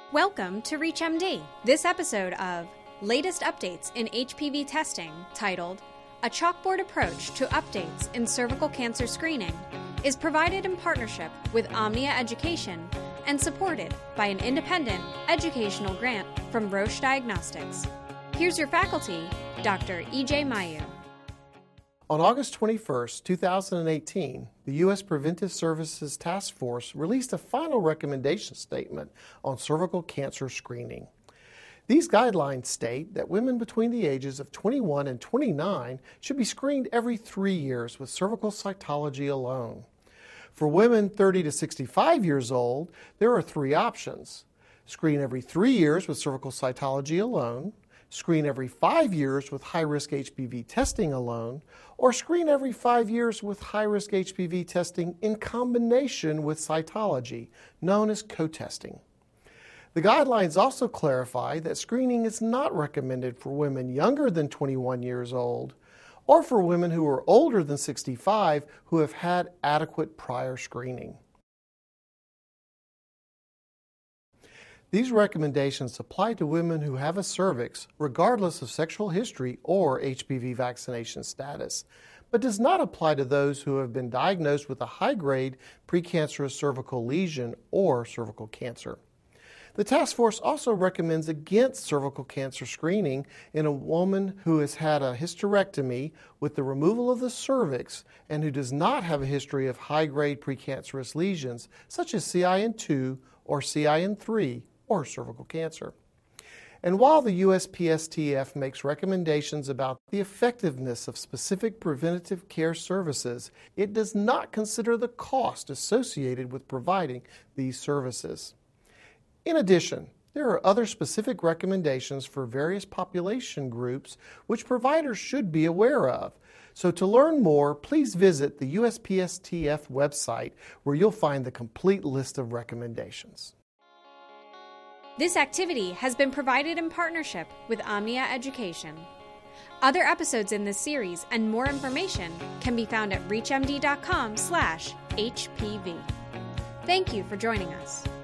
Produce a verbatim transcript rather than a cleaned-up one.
Welcome to ReachMD. This episode of Latest Updates in H P V Testing, titled A Chalkboard Approach to Updates in Cervical Cancer Screening, is provided in partnership with Omnia Education and supported by an independent educational grant from Roche Diagnostics. Here's your faculty, Doctor E J Mayu. On August twenty-first, two thousand eighteen, the U S Preventive Services Task Force released a final recommendation statement on cervical cancer screening. These guidelines state that women between the ages of twenty-one and twenty-nine should be screened every three years with cervical cytology alone. For women thirty to sixty-five years old, there are three options: screen every three years with cervical cytology alone, screen every five years with high-risk H P V testing alone, or screen every five years with high-risk H P V testing in combination with cytology, known as co-testing. The guidelines also clarify that screening is not recommended for women younger than twenty-one years old or for women who are older than sixty-five who have had adequate prior screening. These recommendations apply to women who have a cervix regardless of sexual history or H P V vaccination status, but does not apply to those who have been diagnosed with a high-grade precancerous cervical lesion or cervical cancer. The task force also recommends against cervical cancer screening in a woman who has had a hysterectomy with the removal of the cervix and who does not have a history of high-grade precancerous lesions such as C I N two or C I N three or cervical cancer. And while the U S P S T F makes recommendations about the effectiveness of specific preventative care services, it does not consider the cost associated with providing these services. In addition, there are other specific recommendations for various population groups which providers should be aware of. So to learn more, please visit the U S P S T F website where you'll find the complete list of recommendations. This activity has been provided in partnership with Omnia Education. Other episodes in this series and more information can be found at reachmd dot com slash H P V. Thank you for joining us.